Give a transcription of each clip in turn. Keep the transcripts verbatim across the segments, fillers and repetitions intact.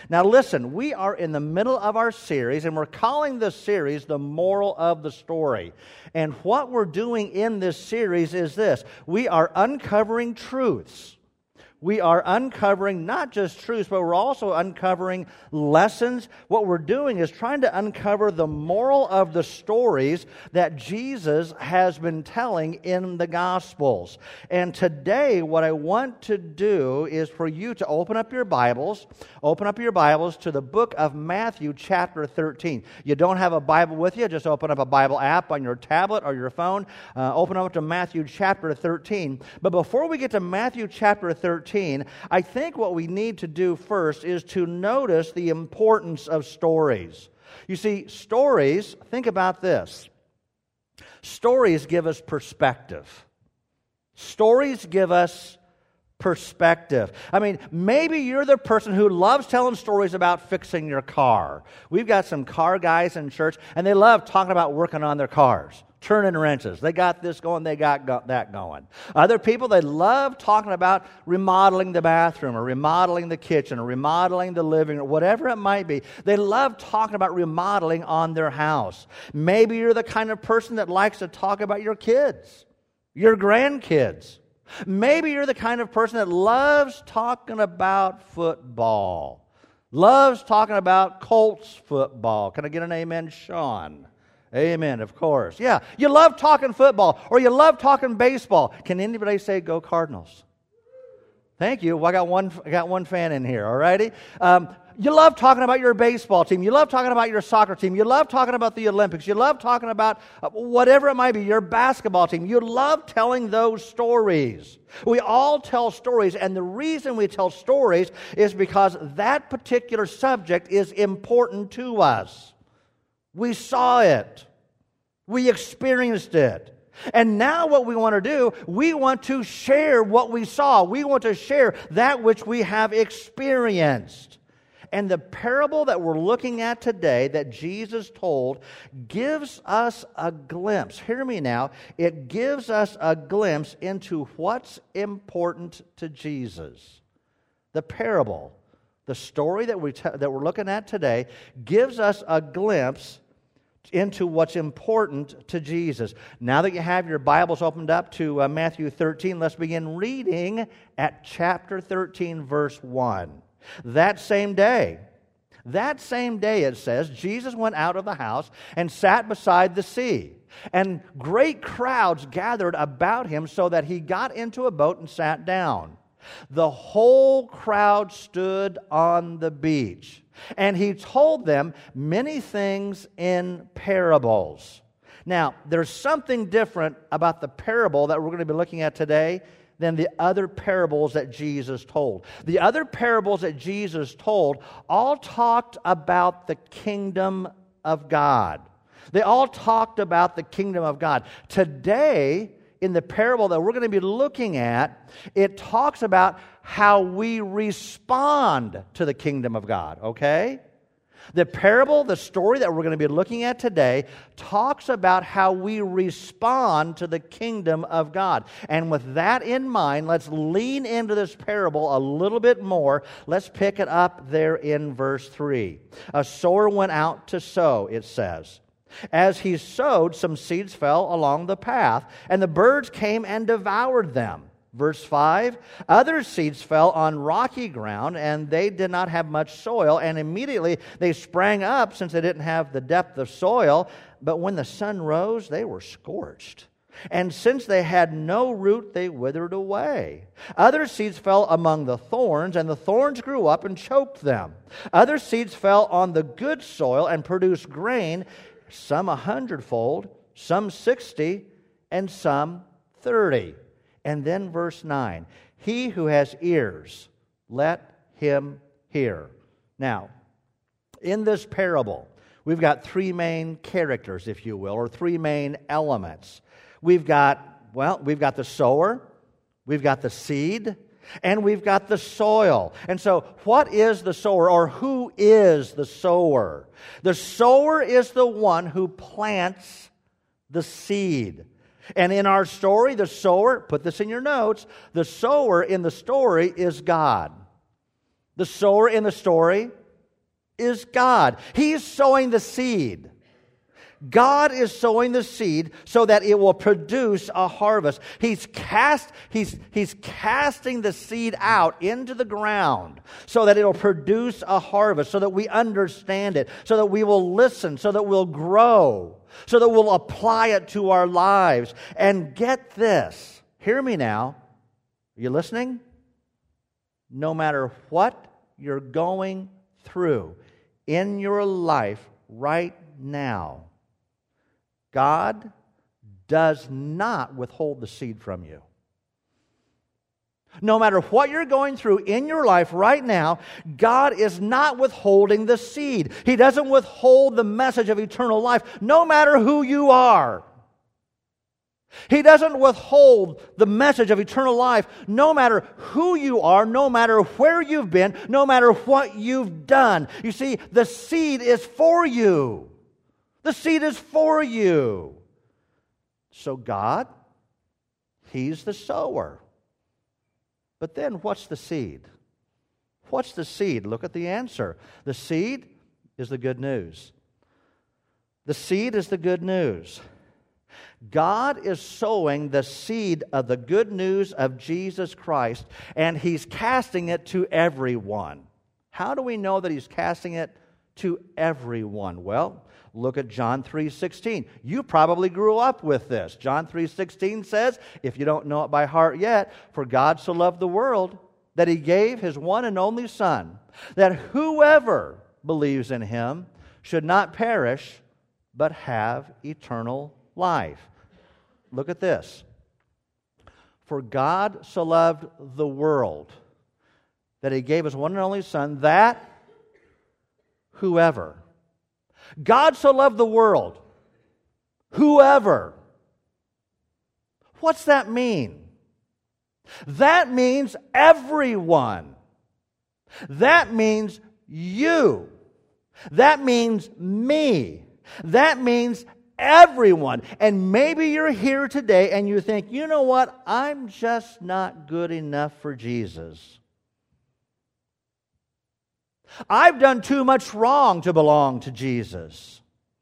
Now listen, we are in the middle of our series, and we're calling this series The Moral of the Story. And what we're doing in this series is this. We are uncovering truths. We are uncovering not just truths, but we're also uncovering lessons. What we're doing is trying to uncover the moral of the stories that Jesus has been telling in the Gospels. And today, what I want to do is for you to open up your Bibles, open up your Bibles to the book of Matthew chapter thirteen. You don't have a Bible with you, just open up a Bible app on your tablet or your phone. Uh, open up to Matthew chapter thirteen. But before we get to Matthew chapter thirteen, I think what we need to do first is to notice the importance of stories. You see, stories, think about this. Stories give us perspective. Stories give us perspective. I mean, maybe you're the person who loves telling stories about fixing your car. We've got some car guys in church, and they love talking about working on their cars. Turning wrenches. They got this going, they got go- that going. Other people, they love talking about remodeling the bathroom or remodeling the kitchen or remodeling the living room, whatever it might be. They love talking about remodeling on their house. Maybe you're the kind of person that likes to talk about your kids, your grandkids. Maybe you're the kind of person that loves talking about football, loves talking about Colts football. Can I get an amen, Sean? Amen, of course. Yeah, you love talking football or you love talking baseball. Can anybody say go Cardinals? Thank you. Well, I got one I got one fan in here, all righty? Um, you love talking about your baseball team. You love talking about your soccer team. You love talking about the Olympics. You love talking about uh, whatever it might be, your basketball team. You love telling those stories. We all tell stories, and the reason we tell stories is because that particular subject is important to us. We saw it. We experienced it. And now what we want to do, we want to share what we saw. We want to share that which we have experienced. And the parable that we're looking at today that Jesus told gives us a glimpse. Hear me now. It gives us a glimpse into what's important to Jesus. The parable, the story that, we te- that we're looking at today, gives us a glimpse into what's important to Jesus. Now that you have your Bibles opened up to uh, Matthew thirteen, let's begin reading at chapter thirteen, verse one. That same day, that same day it says, Jesus went out of the house and sat beside the sea. And great crowds gathered about him so that he got into a boat and sat down. The whole crowd stood on the beach, and he told them many things in parables. Now, there's something different about the parable that we're going to be looking at today than the other parables that Jesus told. The other parables that Jesus told all talked about the kingdom of God. They all talked about the kingdom of God. Today, in the parable that we're going to be looking at, it talks about how we respond to the kingdom of God, okay? The parable, the story that we're going to be looking at today, talks about how we respond to the kingdom of God. And with that in mind, let's lean into this parable a little bit more. Let's pick it up there in verse three. A sower went out to sow, it says. As he sowed, some seeds fell along the path, and the birds came and devoured them. Verse five, other seeds fell on rocky ground, and they did not have much soil, and immediately they sprang up since they didn't have the depth of soil. But when the sun rose, they were scorched. And since they had no root, they withered away. Other seeds fell among the thorns, and the thorns grew up and choked them. Other seeds fell on the good soil and produced grain, some a hundredfold, some sixty, and some thirty. And then verse nine, he who has ears, let him hear. Now, in this parable, we've got three main characters, if you will, or three main elements. We've got, well, we've got the sower, we've got the seed, and we've got the soil. And so, what is the sower, or who is the sower? The sower is the one who plants the seed. And in our story, the sower, put this in your notes, the sower in the story is God. The sower in the story is God. He's sowing the seed. God is sowing the seed so that it will produce a harvest. He's cast, he's, he's casting the seed out into the ground so that it will produce a harvest, so that we understand it, so that we will listen, so that we'll grow, so that we'll apply it to our lives. And get this, hear me now. Are you listening? No matter what you're going through in your life right now, God does not withhold the seed from you. No matter what you're going through in your life right now, God is not withholding the seed. He doesn't withhold the message of eternal life, no matter who you are. He doesn't withhold the message of eternal life, no matter who you are, no matter where you've been, no matter what you've done. You see, the seed is for you. The seed is for you. So God, He's the sower. But then what's the seed? What's the seed? Look at the answer. The seed is the good news. The seed is the good news. God is sowing the seed of the good news of Jesus Christ, and He's casting it to everyone. How do we know that He's casting it to everyone? Well, look at John three sixteen. You probably grew up with this. John three sixteen says, if you don't know it by heart yet, for God so loved the world that He gave His one and only Son, that whoever believes in Him should not perish, but have eternal life. Look at this. For God so loved the world that He gave His one and only Son, that whoever. God so loved the world. Whoever. What's that mean? That means everyone. That means you. That means me. That means everyone. And maybe you're here today and you think, you know what? I'm just not good enough for Jesus. I've done too much wrong to belong to Jesus.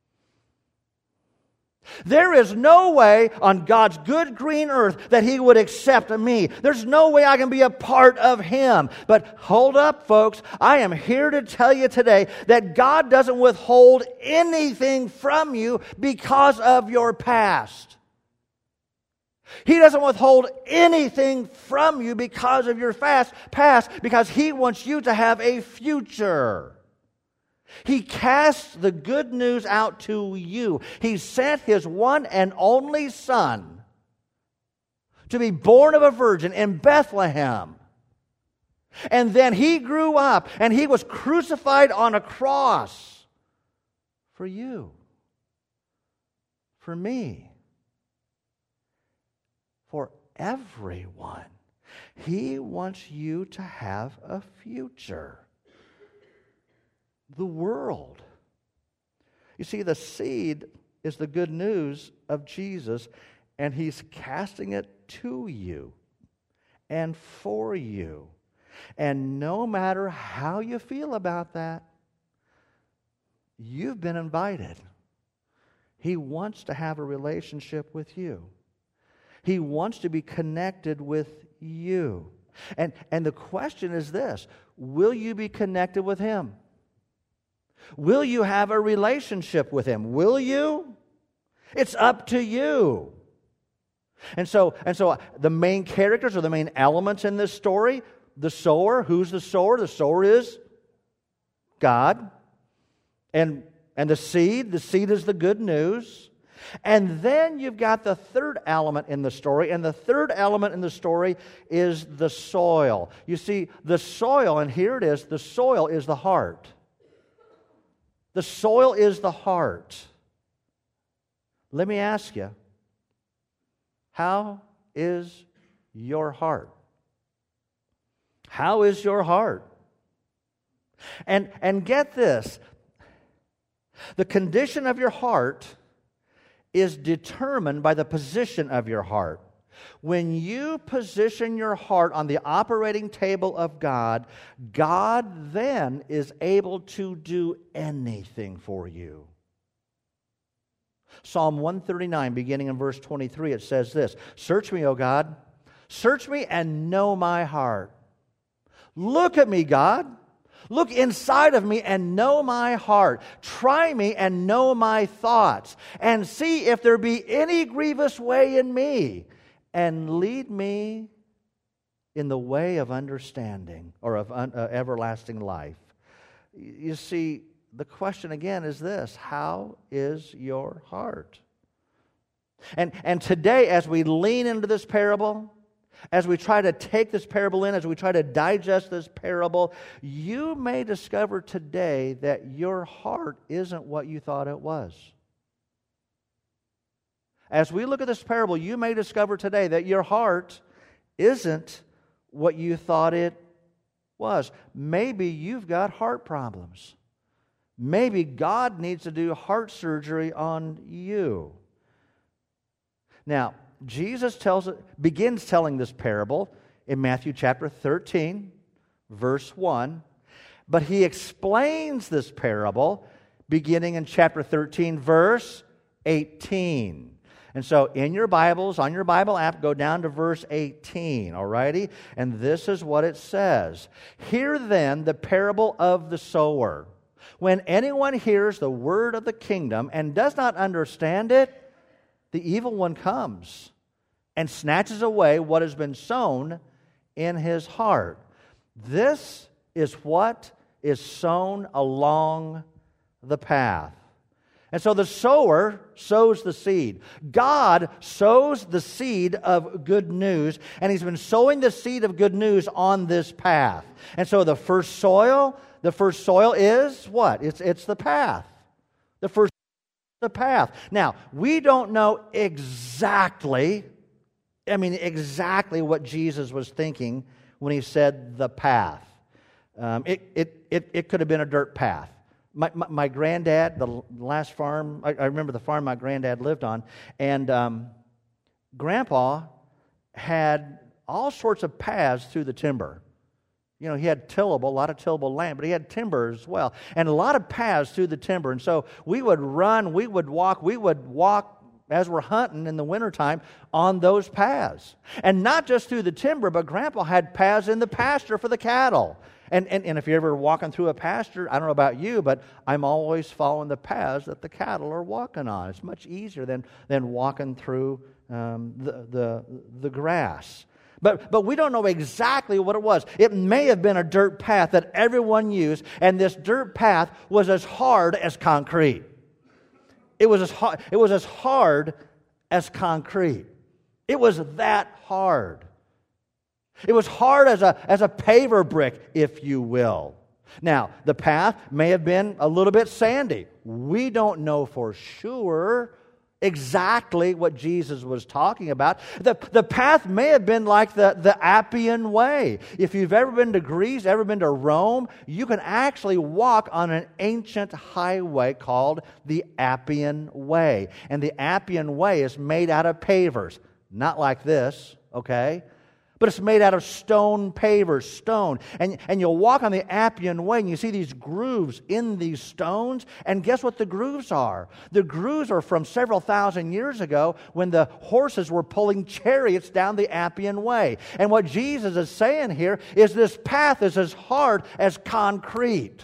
There is no way on God's good green earth that He would accept me. There's no way I can be a part of Him. But hold up, folks. I am here to tell you today that God doesn't withhold anything from you because of your past. He doesn't withhold anything from you because of your fast past, because He wants you to have a future. He casts the good news out to you. He sent His one and only Son to be born of a virgin in Bethlehem. And then He grew up and He was crucified on a cross for you, for me. For everyone. He wants you to have a future. The world. You see, the seed is the good news of Jesus, and He's casting it to you and for you. And no matter how you feel about that, you've been invited. He wants to have a relationship with you. He wants to be connected with you. And, and the question is this: will you be connected with Him? Will you have a relationship with Him? Will you? It's up to you. And so, and so the main characters or the main elements in this story, the sower, who's the sower? The sower is God. And, and the seed, the seed is the good news. And then you've got the third element in the story, and the third element in the story is the soil. You see, the soil, and here it is, the soil is the heart. The soil is the heart. Let me ask you, how is your heart? How is your heart? And, and get this, the condition of your heart is determined by the position of your heart. When you position your heart on the operating table of God, God then is able to do anything for you. Psalm one thirty-nine, beginning in verse twenty-three, it says this, "Search me, O God, search me and know my heart. Look at me, God. Look inside of me and know my heart. Try me and know my thoughts, and see if there be any grievous way in me, and lead me in the way of understanding," or of un- uh, everlasting life. You see, the question again is this: how is your heart? And, and today, as we lean into this parable, as we try to take this parable in, as we try to digest this parable, you may discover today that your heart isn't what you thought it was. As we look at this parable, you may discover today that your heart isn't what you thought it was. Maybe you've got heart problems. Maybe God needs to do heart surgery on you. Now, Jesus tells begins telling this parable in Matthew chapter thirteen, verse one, but He explains this parable beginning in chapter thirteen, verse eighteen. And so in your Bibles, on your Bible app, go down to verse eighteen, alrighty? And this is what it says. "Hear then the parable of the sower. When anyone hears the word of the kingdom and does not understand it, the evil one comes and snatches away what has been sown in his heart. This is what is sown along the path." And so the sower sows the seed. God sows the seed of good news, and He's been sowing the seed of good news on this path. And so the first soil, the first soil is what? It's, it's the path. The first the path. Now, we don't know exactly, I mean exactly what Jesus was thinking when He said the path. Um, it, it, it, it could have been a dirt path. My, my, my granddad, the last farm, I, I remember the farm my granddad lived on, and um, Grandpa had all sorts of paths through the timber. You know, he had tillable, a lot of tillable land, but he had timber as well, and a lot of paths through the timber. And so we would run, we would walk, we would walk as we're hunting in the wintertime on those paths. And not just through the timber, but Grandpa had paths in the pasture for the cattle. And, and, and if you're ever walking through a pasture, I don't know about you, but I'm always following the paths that the cattle are walking on. It's much easier than, than walking through um, the, the, the grass. But, but we don't know exactly what it was. It may have been a dirt path that everyone used, and this dirt path was as hard as concrete. It was as hard, it was as hard as concrete. It was that hard. It was hard as a, as a paver brick, if you will. Now, the path may have been a little bit sandy. We don't know for sure exactly what Jesus was talking about. The, the path may have been like the, the Appian Way. If you've ever been to Greece, ever been to Rome, you can actually walk on an ancient highway called the Appian Way. And the Appian Way is made out of pavers. Not like this, okay? But it's made out of stone pavers, stone. And, and you'll walk on the Appian Way and you see these grooves in these stones. And guess what the grooves are? The grooves are from several thousand years ago when the horses were pulling chariots down the Appian Way. And what Jesus is saying here is this path is as hard as concrete.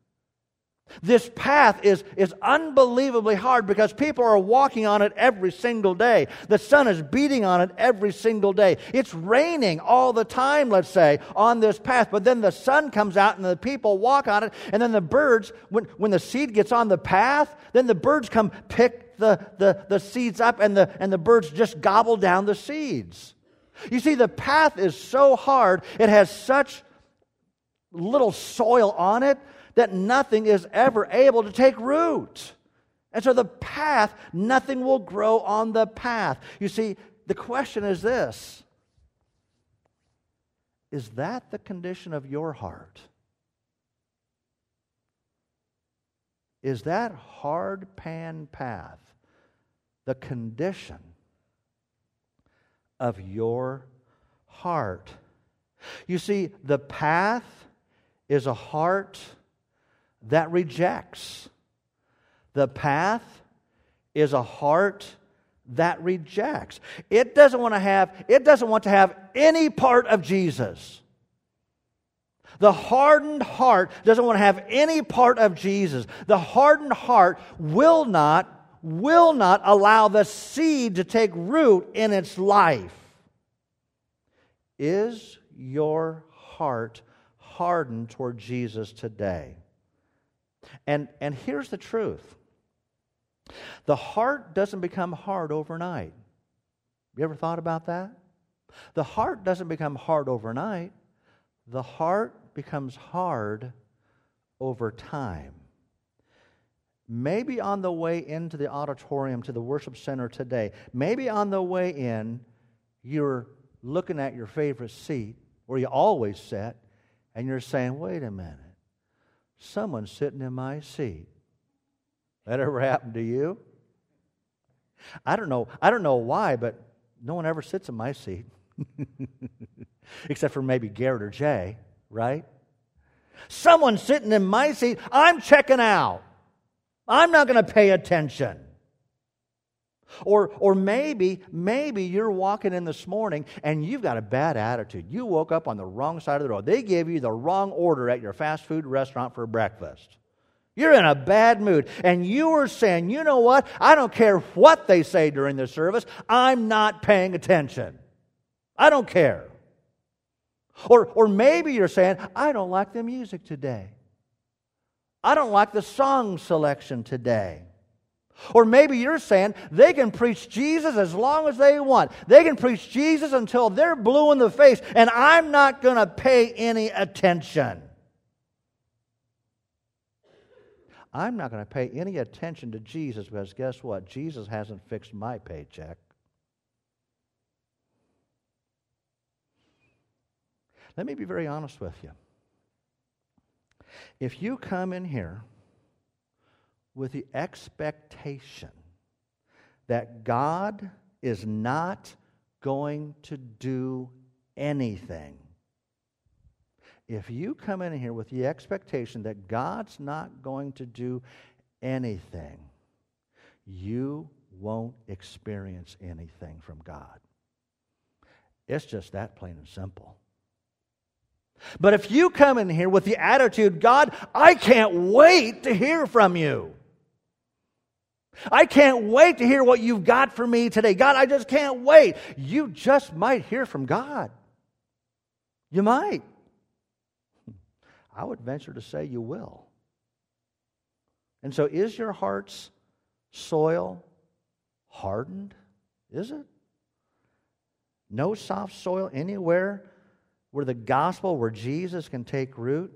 This path is, is unbelievably hard because people are walking on it every single day. The sun is beating on it every single day. It's raining all the time, let's say, on this path. But then the sun comes out and the people walk on it. And then the birds, when, when the seed gets on the path, then the birds come pick the, the, the seeds up and the, and the birds just gobble down the seeds. You see, the path is so hard, it has such little soil on it, that nothing is ever able to take root. And so the path, nothing will grow on the path. You see, the question is this: is that the condition of your heart? Is that hard pan path the condition of your heart. You see, the path is a heart that rejects. The path is a heart that rejects. It doesn't want to have, it doesn't want to have any part of Jesus. The hardened heart doesn't want to have any part of Jesus. The hardened heart will not, will not allow the seed to take root in its life. Is your heart hardened toward Jesus today? And, and here's the truth. The heart doesn't become hard overnight. You ever thought about that? The heart doesn't become hard overnight. The heart becomes hard over time. Maybe on the way into the auditorium to the worship center today, maybe on the way in, you're looking at your favorite seat where you always sit, and you're saying, wait a minute, someone's sitting in my seat. That ever happened to you? I don't know. I don't know why, but no one ever sits in my seat. Except for maybe Garrett or Jay, right? Someone's sitting in my seat. I'm checking out. I'm not going to pay attention. Or, or maybe, maybe you're walking in this morning and you've got a bad attitude. You woke up on the wrong side of the road. They gave you the wrong order at your fast food restaurant for breakfast. You're in a bad mood. And you were saying, you know what? I don't care what they say during the service. I'm not paying attention. I don't care. Or, or maybe you're saying, I don't like the music today. I don't like the song selection today. Or maybe you're saying they can preach Jesus as long as they want. They can preach Jesus until they're blue in the face, and I'm not going to pay any attention. I'm not going to pay any attention to Jesus because guess what? Jesus hasn't fixed my paycheck. Let me be very honest with you. If you come in here with the expectation that God is not going to do anything, if you come in here with the expectation that God's not going to do anything, you won't experience anything from God. It's just that plain and simple. But if you come in here with the attitude, God, I can't wait to hear from you. I can't wait to hear what you've got for me today. God, I just can't wait. You just might hear from God. You might. I would venture to say you will. And so is your heart's soil hardened? Is it? No soft soil anywhere where the gospel, where Jesus can take root?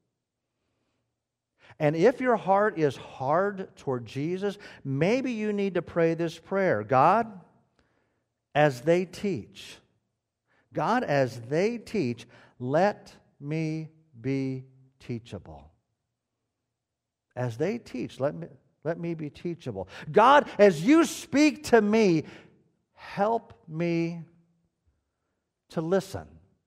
And if your heart is hard toward Jesus, maybe you need to pray this prayer. God, as they teach, God, as they teach, let me be teachable. As they teach, let me, let me be teachable. God, as you speak to me, help me to listen.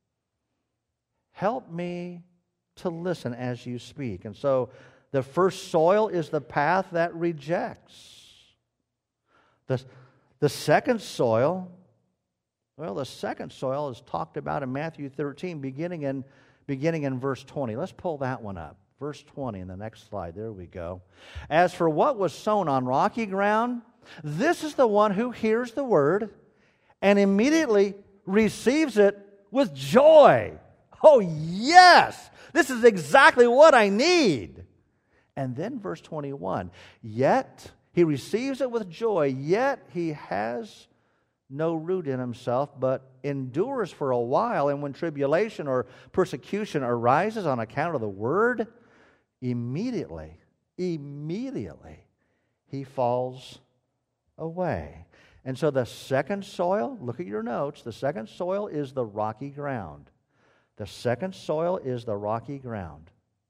Help me to listen as you speak. And so the first soil is the path that rejects. The, the second soil, well, the second soil is talked about in Matthew thirteen, beginning in, beginning in verse twenty. Let's pull that one up. Verse twenty in the next slide. There we go. As for what was sown on rocky ground, this is the one who hears the word and immediately receives it with joy. Oh, yes! This is exactly what I need. And then verse twenty-one, yet he receives it with joy, yet he has no root in himself, but endures for a while, and when tribulation or persecution arises on account of the word, immediately, immediately he falls away. And so the second soil, look at your notes, the second soil is the rocky ground. The second soil is the rocky ground.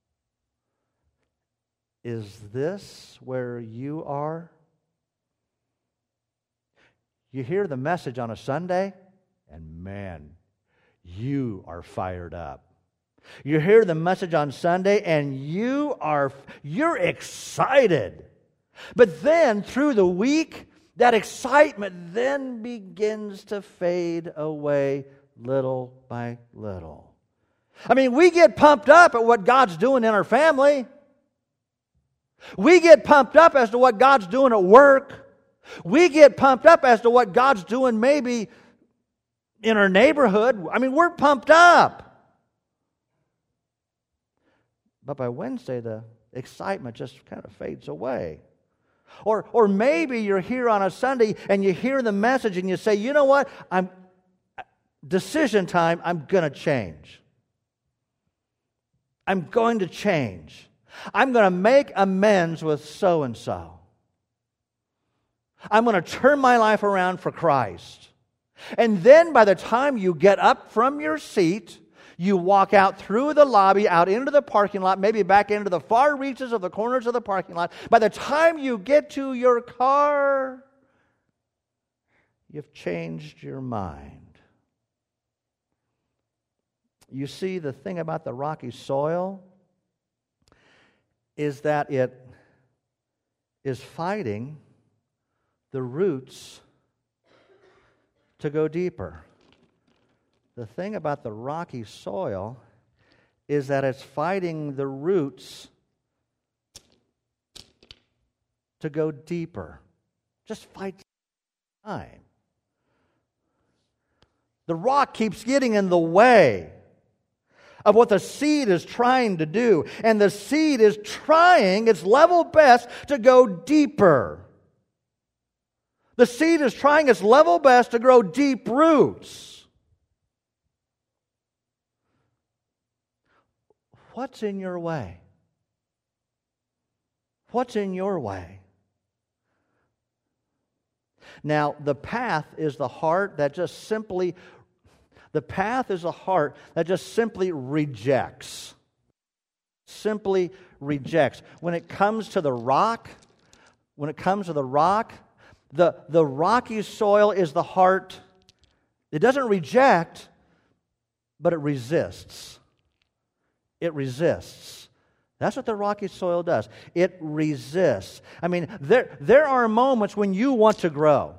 Is this where you are? You hear the message on a Sunday, and man, you are fired up. You hear the message on Sunday and you are you're excited. But then through the week, that excitement then begins to fade away little by little. I mean, we get pumped up at what God's doing in our family. We get pumped up as to what God's doing at work. We get pumped up as to what God's doing maybe in our neighborhood. I mean, we're pumped up. But by Wednesday, the excitement just kind of fades away. Or, or maybe you're here on a Sunday and you hear the message and you say, you know what? I'm decision time, I'm going to change. I'm going to change. I'm going to make amends with so-and-so. I'm going to turn my life around for Christ. And then by the time you get up from your seat, you walk out through the lobby, out into the parking lot, maybe back into the far reaches of the corners of the parking lot. By the time you get to your car, you've changed your mind. You see, the thing about the rocky soil is that it is fighting the roots to go deeper. The thing about the rocky soil is that it's fighting the roots to go deeper. Just fight time. The rock keeps getting in the way of what the seed is trying to do. And the seed is trying its level best to go deeper. The seed is trying its level best to grow deep roots. What's in your way? What's in your way? Now, the path is the heart that just simply, the path is a heart that just simply rejects. Simply rejects. When it comes to the rock, when it comes to the rock, the, the rocky soil is the heart. It doesn't reject, but it resists. It resists. That's what the rocky soil does. It resists. I mean, there, there are moments when you want to grow.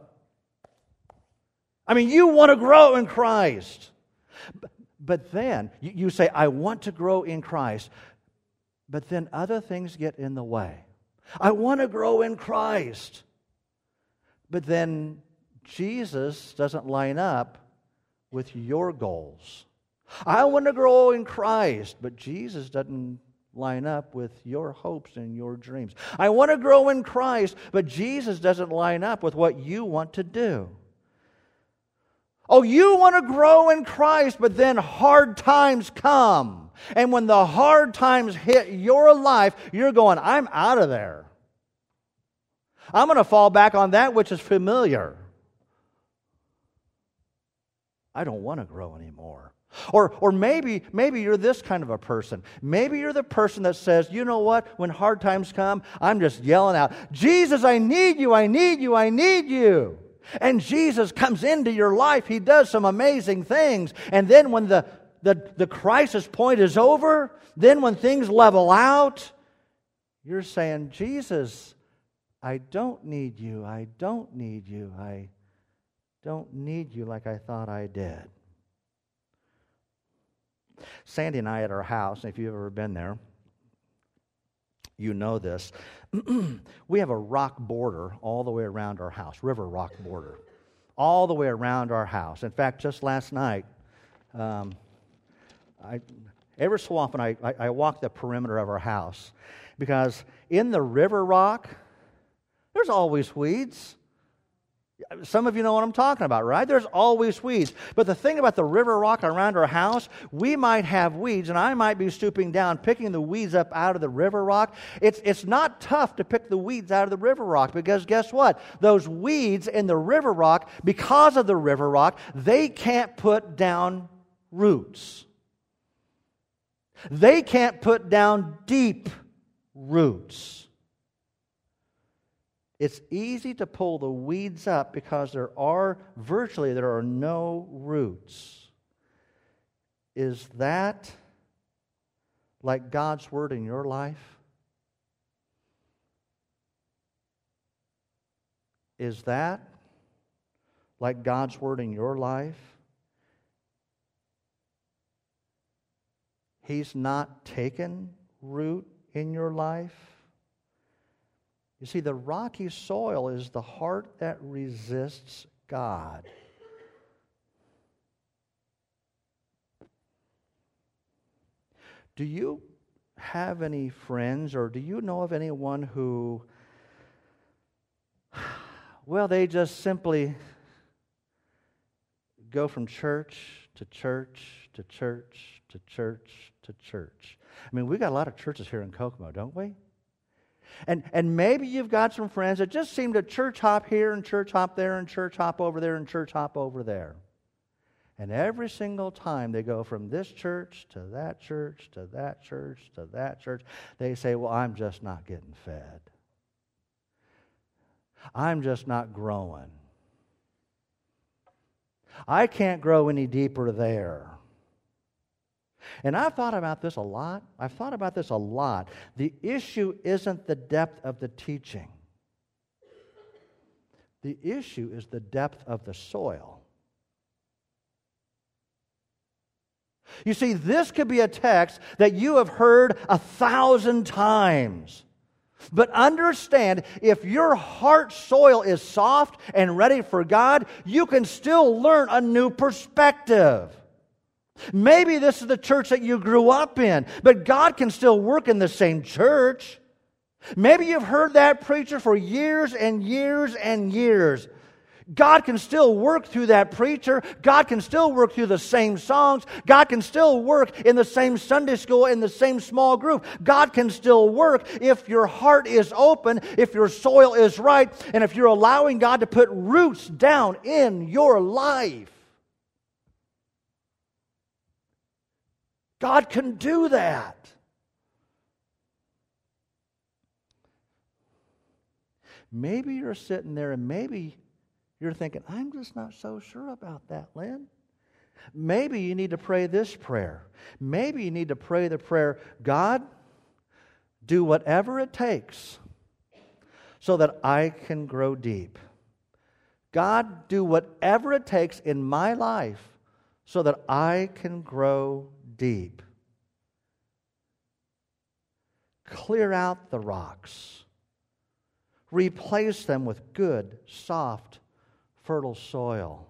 I mean, you want to grow in Christ. But then, you, you say, I want to grow in Christ. But then other things get in the way. I want to grow in Christ. But then Jesus doesn't line up with your goals. I want to grow in Christ, but Jesus doesn't line up with your hopes and your dreams. I want to grow in Christ, but Jesus doesn't line up with what you want to do. Oh, you want to grow in Christ, but then hard times come. And when the hard times hit your life, you're going, I'm out of there. I'm going to fall back on that which is familiar. I don't want to grow anymore. Or or maybe maybe you're this kind of a person. Maybe you're the person that says, you know what, when hard times come, I'm just yelling out, Jesus, I need you, I need you, I need you. And Jesus comes into your life. He does some amazing things. And then when the, the, the crisis point is over, then when things level out, you're saying, Jesus, I don't need you, I don't need you, I don't need you like I thought I did. Sandy and I at our house, if you've ever been there, you know this. We have a rock border all the way around our house, river rock border, all the way around our house. In fact, just last night, um, I, every so often I, I, I walk the perimeter of our house because in the river rock, there's always weeds. Some of you know what I'm talking about, right? There's always weeds. But the thing about the river rock around our house, we might have weeds, and I might be stooping down, picking the weeds up out of the river rock. It's, it's not tough to pick the weeds out of the river rock, because guess what? Those weeds in the river rock, because of the river rock, they can't put down roots. They can't put down deep roots. It's easy to pull the weeds up because there are, virtually, there are no roots. Is that like God's Word in your life? Is that like God's Word in your life? He's not taken root in your life? You see, the rocky soil is the heart that resists God. Do you have any friends, or do you know of anyone who, well, they just simply go from church to church to church to church to church? I mean, we've got a lot of churches here in Kokomo, don't we? And and maybe you've got some friends that just seem to church hop here and church hop there and church hop over there and church hop over there. And every single time they go from this church to that church to that church to that church, they say, well, I'm just not getting fed. I'm just not growing. I can't grow any deeper there. And I've thought about this a lot. I've thought about this a lot. The issue isn't the depth of the teaching. The issue is the depth of the soil. You see, this could be a text that you have heard a thousand times. But understand, if your heart soil is soft and ready for God, you can still learn a new perspective. Maybe this is the church that you grew up in, but God can still work in the same church. Maybe you've heard that preacher for years and years and years. God can still work through that preacher. God can still work through the same songs. God can still work in the same Sunday school, in the same small group. God can still work if your heart is open, if your soil is right, and if you're allowing God to put roots down in your life. God can do that. Maybe you're sitting there and maybe you're thinking, I'm just not so sure about that, Lynn. Maybe you need to pray this prayer. Maybe you need to pray the prayer, God, do whatever it takes so that I can grow deep. God, do whatever it takes in my life so that I can grow deep. Clear out the rocks. Replace them with good, soft, fertile soil.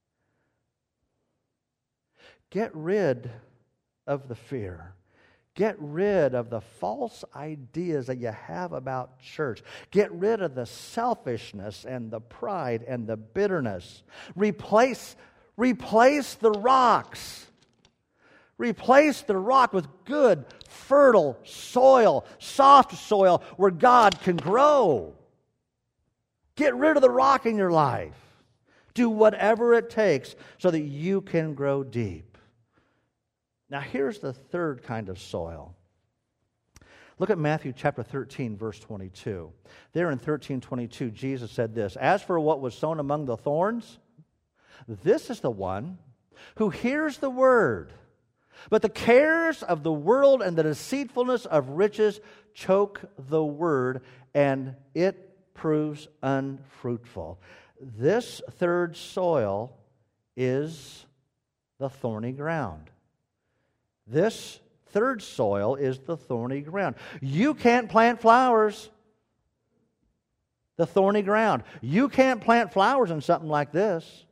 Get rid of the fear. Get rid of the false ideas that you have about church. Get rid of the selfishness and the pride and the bitterness. Replace, replace the rocks. Replace the rock with good, fertile soil, soft soil where God can grow. Get rid of the rock in your life. Do whatever it takes so that you can grow deep. Now here's the third kind of soil. Look at Matthew chapter thirteen, verse twenty-two. There in thirteen twenty-two, Jesus said this, "As for what was sown among the thorns, this is the one who hears the word, but the cares of the world and the deceitfulness of riches choke the word, and it proves unfruitful." This third soil is the thorny ground. This third soil is the thorny ground. You can't plant flowers. The thorny ground. You can't plant flowers in something like this.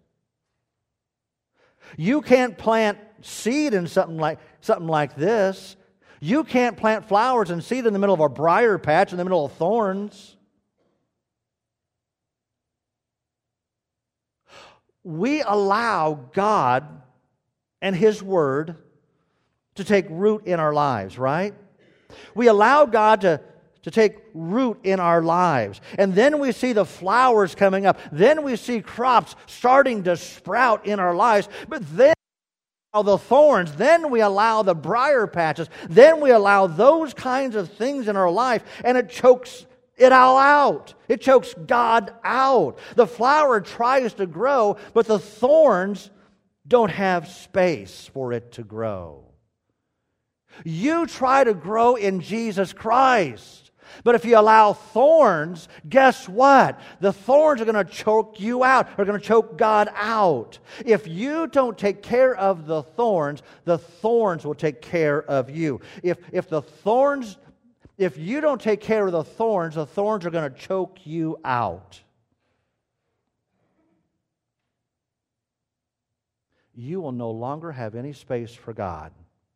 You can't plant seed in something like something like this. You can't plant flowers and seed in the middle of a briar patch in the middle of thorns. We allow God and His Word to take root in our lives, right? We allow God to, to take root in our lives. And then we see the flowers coming up. Then we see crops starting to sprout in our lives. But then we allow the thorns. Then we allow the briar patches. Then we allow those kinds of things in our life. And it chokes, it all out. It chokes God out. The flower tries to grow, but the thorns don't have space for it to grow. You try to grow in Jesus Christ, but if you allow thorns, guess what? The thorns are going to choke you out, are going to choke God out. If you don't take care of the thorns, the thorns will take care of you. If, if the thorns, if you don't take care of the thorns, the thorns are going to choke you out. You will no longer have any space for God.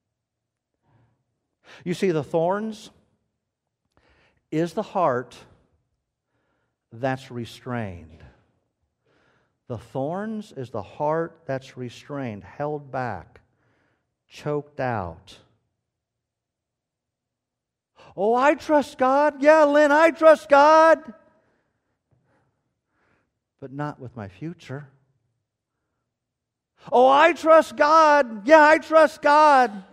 You see, the thorns is the heart that's restrained. The thorns is the heart that's restrained, held back, choked out. Oh, I trust God. Yeah, Lynn, I trust God. But not with my future. Oh, I trust God. Yeah, I trust God.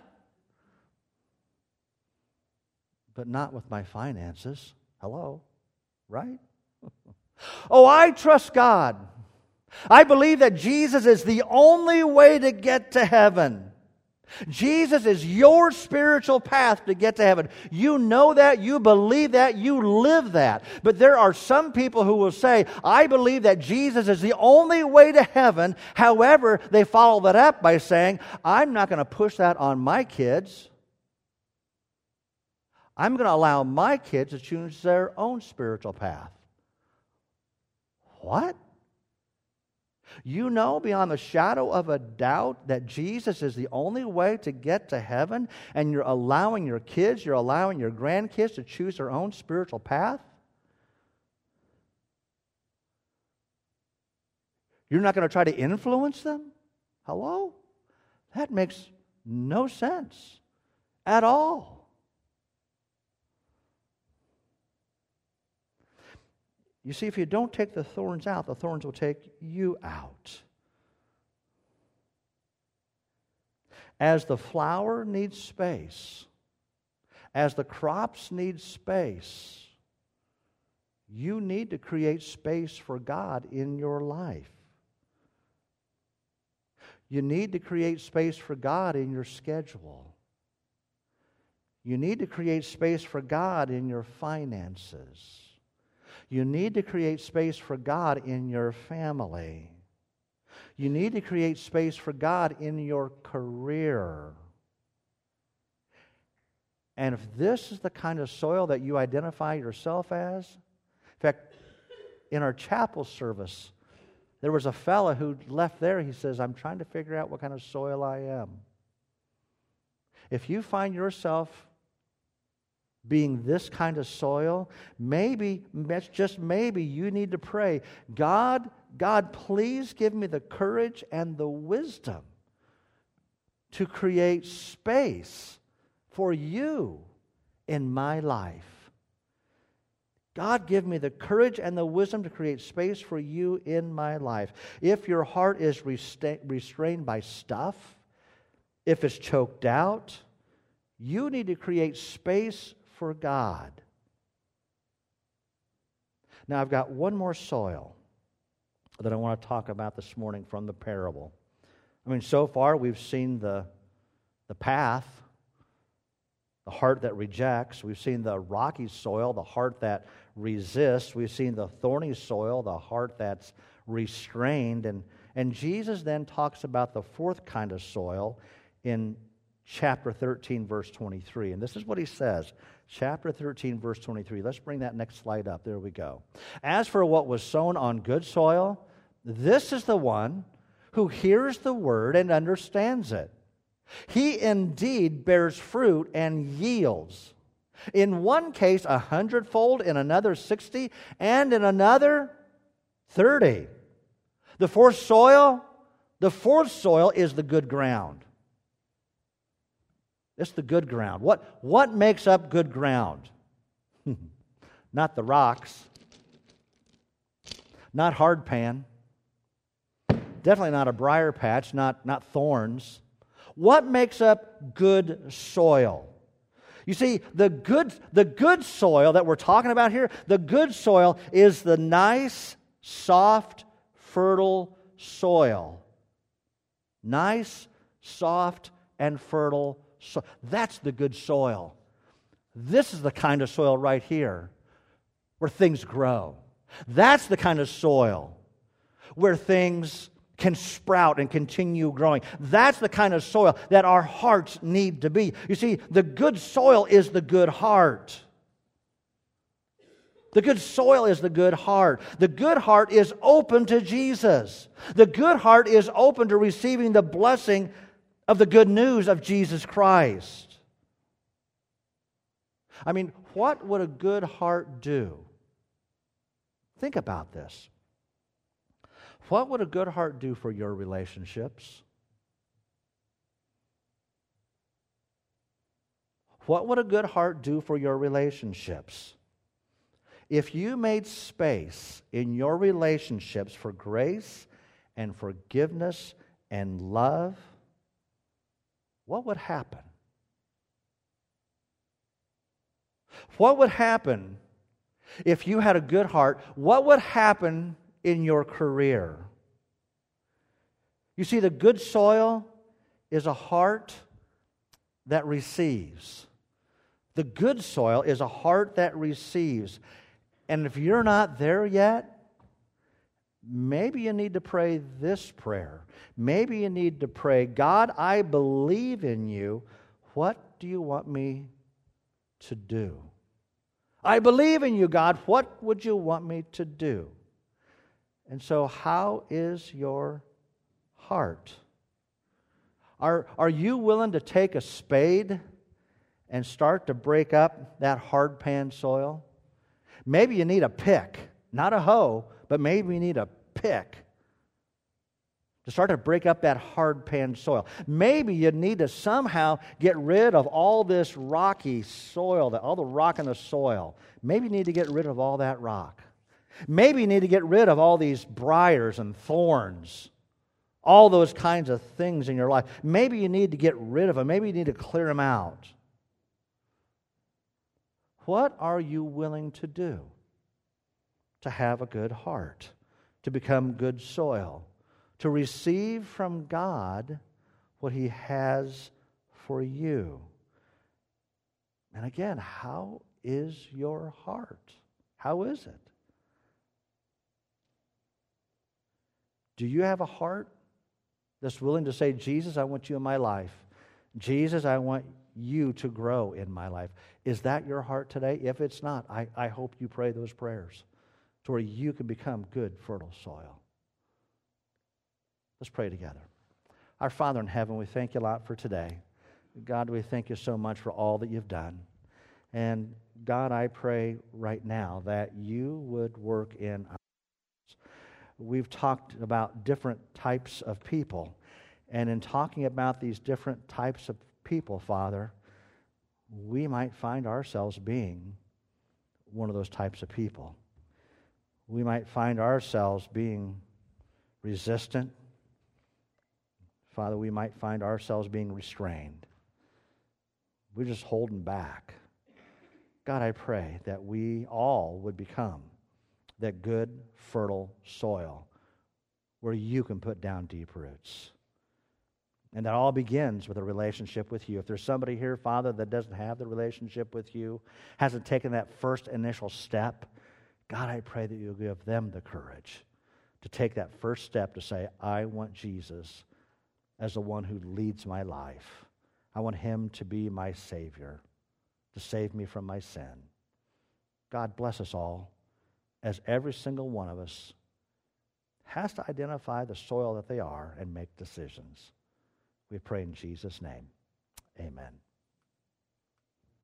But not with my finances. Hello, right? Oh, I trust God. I believe that Jesus is the only way to get to heaven. Jesus is your spiritual path to get to heaven. You know that, you believe that, you live that. But there are some people who will say, I believe that Jesus is the only way to heaven. However, they follow that up by saying, I'm not going to push that on my kids. I'm going to allow my kids to choose their own spiritual path. What? You know beyond the shadow of a doubt that Jesus is the only way to get to heaven, and you're allowing your kids, you're allowing your grandkids to choose their own spiritual path? You're not going to try to influence them? Hello? That makes no sense at all. You see, if you don't take the thorns out, the thorns will take you out. As the flower needs space, as the crops need space, you need to create space for God in your life. You need to create space for God in your schedule. You need to create space for God in your finances. You need to create space for God in your family. You need to create space for God in your career. And if this is the kind of soil that you identify yourself as, in fact, in our chapel service, there was a fella who left there. He says, I'm trying to figure out what kind of soil I am. If you find yourself being this kind of soil, maybe, just maybe, you need to pray, God, God, please give me the courage and the wisdom to create space for you in my life. God, give me the courage and the wisdom to create space for you in my life. If your heart is restrained by stuff, if it's choked out, you need to create space for God. Now, I've got one more soil that I want to talk about this morning from the parable. I mean, so far we've seen the, the path, the heart that rejects. We've seen the rocky soil, the heart that resists. We've seen the thorny soil, the heart that's restrained. And, and Jesus then talks about the fourth kind of soil in chapter thirteen, verse twenty-three. And this is what he says. Chapter thirteen, verse twenty-three. Let's bring that next slide up. There we go. As for what was sown on good soil, this is the one who hears the word and understands it. He indeed bears fruit and yields. In one case, a hundredfold, in another sixty, and in another thirty. The fourth soil, the fourth soil is the good ground. It's the good ground. What, what makes up good ground? Not the rocks. Not hardpan. Definitely not a briar patch, not, not thorns. What makes up good soil? You see, the good, the good soil that we're talking about here, the good soil is the nice, soft, fertile soil. Nice, soft, and fertile soil. That's the good soil. This is the kind of soil right here where things grow. That's the kind of soil where things can sprout and continue growing. That's the kind of soil that our hearts need to be. You see, the good soil is the good heart. The good soil is the good heart. The good heart is open to Jesus. The good heart is open to receiving the blessing of the good news of Jesus Christ. I mean, what would a good heart do? Think about this. What would a good heart do for your relationships? What would a good heart do for your relationships? If you made space in your relationships for grace and forgiveness and love, what would happen? What would happen if you had a good heart? What would happen in your career? You see, the good soil is a heart that receives. The good soil is a heart that receives. And if you're not there yet, maybe you need to pray this prayer. Maybe you need to pray, God, I believe in you. What do you want me to do? I believe in you, God. What would you want me to do? And so, how is your heart? Are, are you willing to take a spade and start to break up that hard pan soil? Maybe you need a pick, not a hoe, but maybe you need a pick to start to break up that hard pan soil. Maybe you need to somehow get rid of all this rocky soil, all the rock in the soil. Maybe you need to get rid of all that rock. Maybe you need to get rid of all these briars and thorns, all those kinds of things in your life. Maybe you need to get rid of them. Maybe you need to clear them out. What are you willing to do to have a good heart, to become good soil, to receive from God what He has for you? And again, how is your heart? How is it? Do you have a heart that's willing to say, Jesus, I want you in my life. Jesus, I want you to grow in my life. Is that your heart today? If it's not, I, I hope you pray those prayers to where you can become good, fertile soil. Let's pray together. Our Father in heaven, we thank you a lot for today. God, we thank you so much for all that you've done. And God, I pray right now that you would work in our lives. We've talked about different types of people. And in talking about these different types of people, Father, we might find ourselves being one of those types of people. We might find ourselves being resistant. Father, we might find ourselves being restrained. We're just holding back. God, I pray that we all would become that good, fertile soil where you can put down deep roots. And that all begins with a relationship with you. If there's somebody here, Father, that doesn't have the relationship with you, hasn't taken that first initial step, God, I pray that you'll give them the courage to take that first step to say, I want Jesus as the one who leads my life. I want him to be my Savior, to save me from my sin. God, bless us all as every single one of us has to identify the soil that they are and make decisions. We pray in Jesus' name. Amen.